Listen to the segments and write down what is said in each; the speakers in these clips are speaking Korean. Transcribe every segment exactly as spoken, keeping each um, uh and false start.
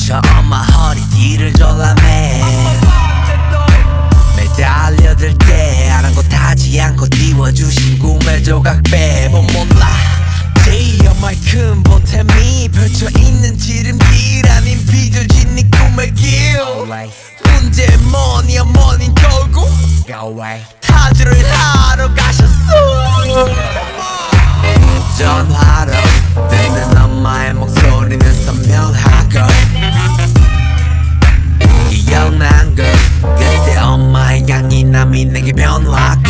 저 엄마 허리띠를 졸라매 매달려들 때 아랑곳하지 않고 띄워주신 꿈의 조각 빼못 몰라 제 엄마의 큰 보탬이 펼쳐있는 지름길 아닌 비둘진 네 꿈의 길 문제 뭐니 어머닌 결국 타주를 하러 가셨어 전화로 듣는 엄마의 목소리는 선명하고 기억난 것 그때 엄마의 강인함이 내게 변화고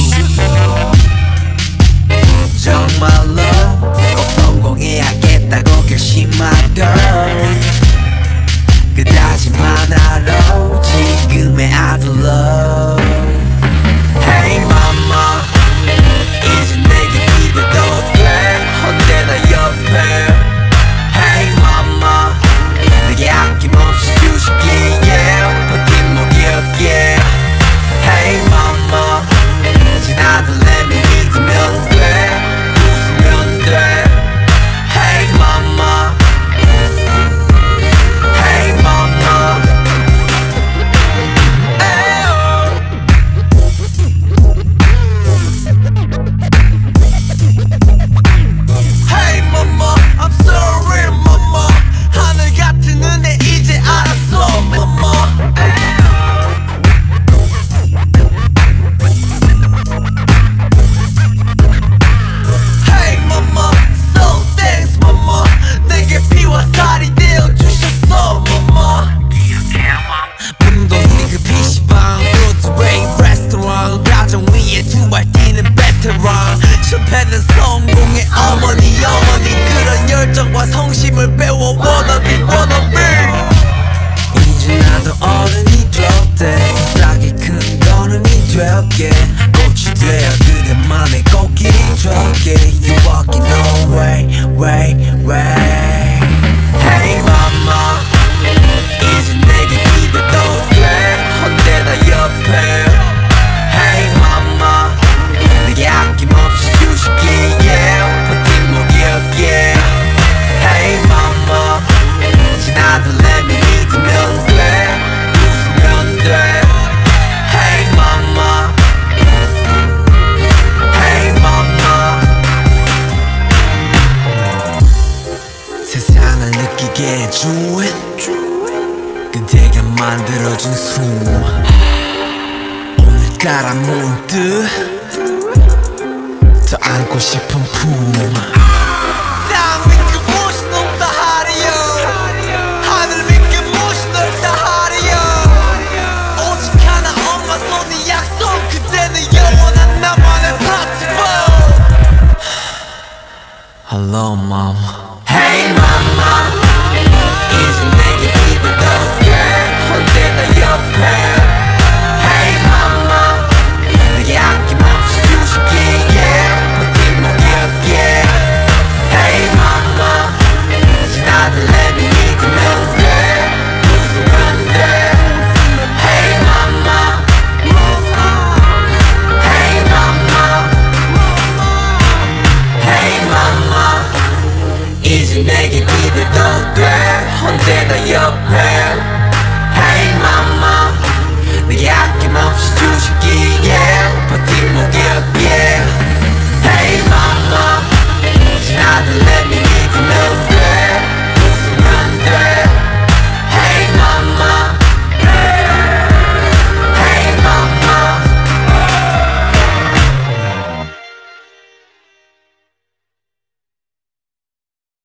정말로 꼭 성공해야겠다고 결심하던 그 다짐 하나로 지금의 아들로 Hey mama 이제 내게 기대도 돼 언제나 옆에 Hey mama 내게 아낌없이 주시기에 버팀목이 없게 Hey mama 진 아들 내미 믿으면 돼 웃으면 돼 Hey mama Hey mama Hey mama I'm sorry mama 하늘 같은 은혜 이제 알았어 mama Hey mama so thanks mama 내게 피와 살이 되어주셨어 mama 분동이 그 피시방 브로드웨이 레스토랑 가정 위에 두 발 뛰는 베테랑 실패는 성공의 어머니 어머니 그런 열정과 성심을 배워 wannabe wannabe 이제 나도 어른이 됐대 세상에 큰 걸음이 될게 꽃이 되어 그대만의 꽃길이 될게 You walking away way way Hey mama 이제 내게 기대도 돼 언제나 옆에 Hey mama 내게 아낌없이 주시기에 버팀목이 없게 Hey mama 진 아들 내미 믿으면 돼 웃으면 돼 Hey mama Hey mama 세상을 느끼게 해준 그대가 만들어준 숨 오늘따라 문득 더 안고 싶은 품 땅 위에 무엇이 높다 하리요 하늘 위에 무엇이 넓다 하리요 오직 하나 엄마 손이 약속 그대는 영원한 나만의 파티보 Hello mom Hey mama 이제 내게 기대도 돼 언제나 옆에 Hey mama 내게 아낌없이 주시기에 버팀목이 없게 Hey mama 진 아들 내미 믿으면 돼 웃으면 돼 Hey mama Hey mama Hey mama 이제 내게 기대도 돼 언제나 옆에 Hey mama 내게 아낌없이 주시